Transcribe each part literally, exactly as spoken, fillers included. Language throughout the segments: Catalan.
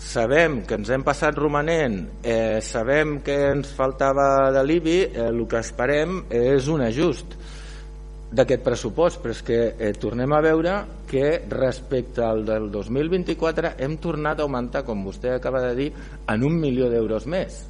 sabem que ens hem passat romanent, eh, sabem que ens faltava de l'I B I, eh, el que esperem és un ajust d'aquest pressupost, però és que eh, tornem a veure que respecte al del dos mil vint-i-quatre hem tornat a augmentar, com vostè acaba de dir, en un milió d'euros més.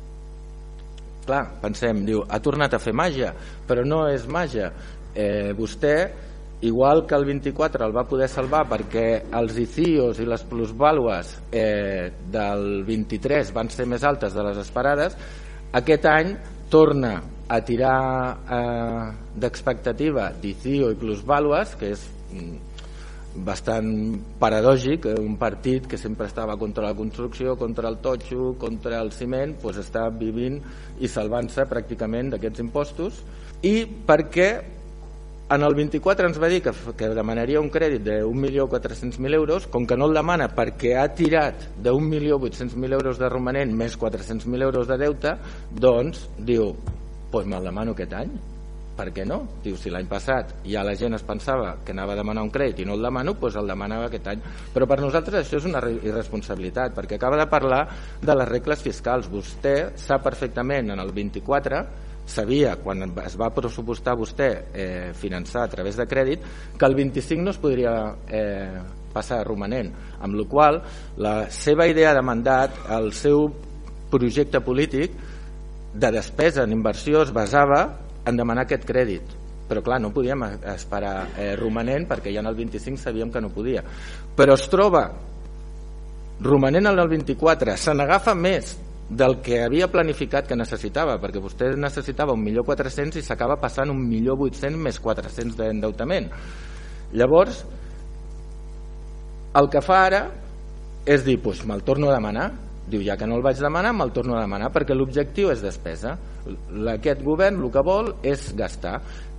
Clar, pensem, diu, ha tornat a fer màgia, però no és màgia. Eh, vostè, igual que el vint-i-quatre el va poder salvar perquè els I C I Os i les plusvàlues eh, del vint-i-tres van ser més altes de les esperades, aquest any torna a tirar eh, d'expectativa d'I C I O i plusvàlues, que és bastant paradògic. Un partit que sempre estava contra la construcció, contra el totxo, contra el ciment, doncs està vivint i salvant-se pràcticament d'aquests impostos. I perquè en el vint-i-quatre ens va dir que, que demanaria un crèdit d'un milió quatre-cents mil euros, com que no el demana perquè ha tirat d'un milió vuit-cents mil euros de romanent més quatre-cents mil euros de deute, doncs diu, doncs me'l demano aquest any. Per què no? Diu, si l'any passat ja la gent es pensava que anava a demanar un crèdit i no el demano, doncs el demanava aquest any. Però per nosaltres això és una irresponsabilitat, perquè acaba de parlar de les regles fiscals. Vostè sap perfectament en el vint-i-quatre, sabia quan es va pressupostar vostè eh, finançar a través de crèdit, que el vint-i-cinc no es podria eh, passar romanent, amb la qual cosa la seva idea de mandat, el seu projecte polític de despesa en inversió es basava en demanar aquest crèdit, però clar, no podíem esperar eh, romanent perquè ja en el vint-i-cinc sabíem que no podia, però es troba romanent en el vint-i-quatre, se n'agafa més del que havia planificat que necessitava, perquè vostè necessitava un milió quatre-cents i s'acaba passant un milió vuit-cents més quatre-cents d'endeutament. Llavors el que fa ara és dir, doncs me'l torno a demanar. Diu, ja que no el vaig demanar, me'l torno a demanar, perquè l'objectiu és despesa. Aquest govern el que vol és gastar.